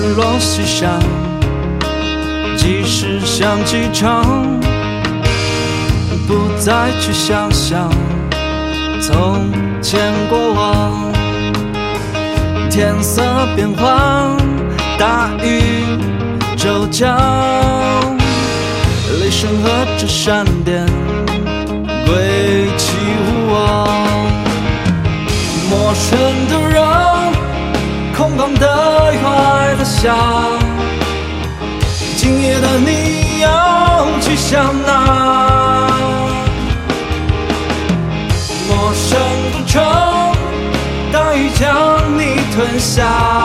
若西山，即使像机场，不再去想象从前过往。天色变幻，大雨骤降，雷声和着闪电归期无望。陌生的人，空旷的怀的想，今夜的你要去向哪？陌生的城，大雨将你吞下。